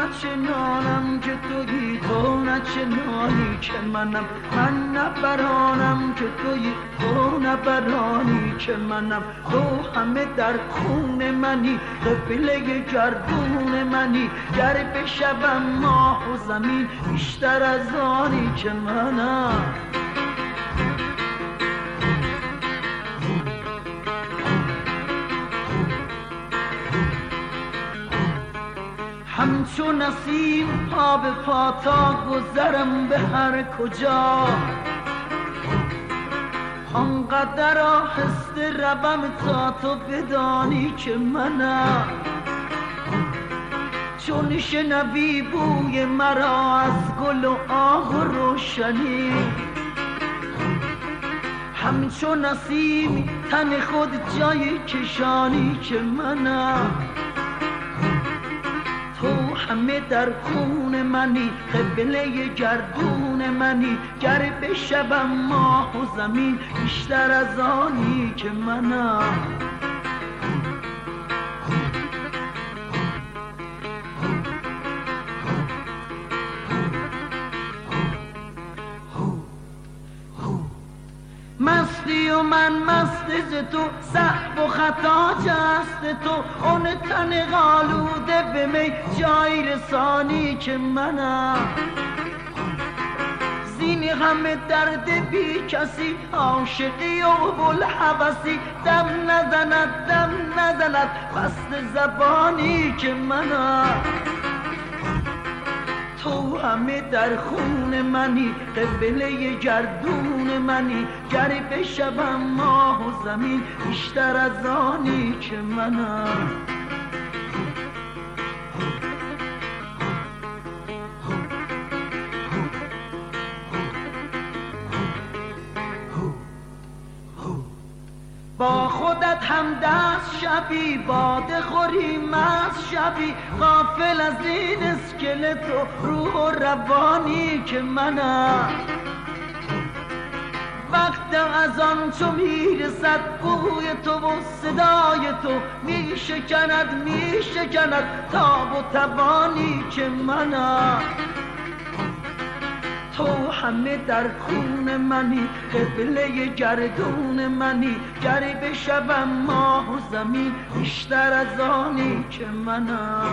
نچنانم که تویی، تو نچنانی که منم. من نبرانم که تویی، تو نبرانی که منم. تو همه در خون منی، قبله گردون منی. گر بشوم ماه و زمین بیشتر از آنی که منم. همچون نسیم پا به پا تا گذرم به هر کجا. آنقدر آهسته روم تا تو بدانی که منم. چون شنوی بوی مرا از گل و آه و روشنی، همچون نسیم تن خود جای کشانی که منم. تو همه در خون منی، قبله گردون منی. گر بشوم ماه و زمین بیشتر از آنی که منم. مستی و من مست ز تو، سهو و خطا جست تو. اون تن غالوده به می جای رسانی که منم. زین همه درد بی کسی، عاشقی و بلحوثی. دم نزند بست زبانی که منم. تو همه در خون منی، قبله گردون منی. گر بشوم ماه و زمین بیشتر از آنی که منم. با خودت هم دست شبی، باده خوری مست شبی. غافل از این اسکلت و روح و روانی که منم. وقت از آن چو میرسد بوی تو و صدای تو، میشکند تاب و توانی که منم. تو همه در خون منی، قبله گردون منی. گر بشوم ماه و زمین بیشتر از آنی که منم.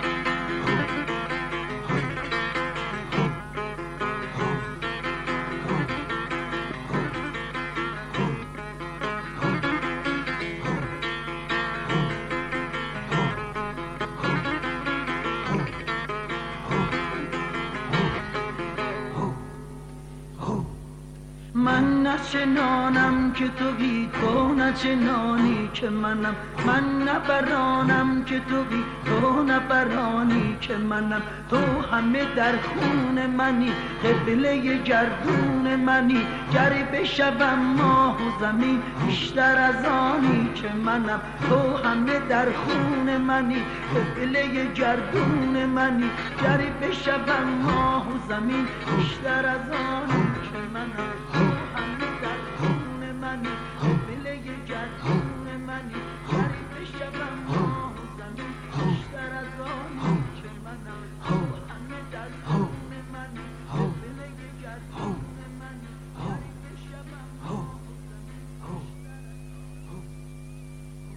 من نچنانم که تویی، تو نچنانی که منم. من نبرانم که تویی، تو نبرانی که منم. تو همه در خون منی، قبله گردون منی. گر بشوم ماه و زمین بیشتر از آنی که منم. تو همه در خون منی، قبله گردون منی. گر بشوم ماه و زمین بیشتر از آنی که منم.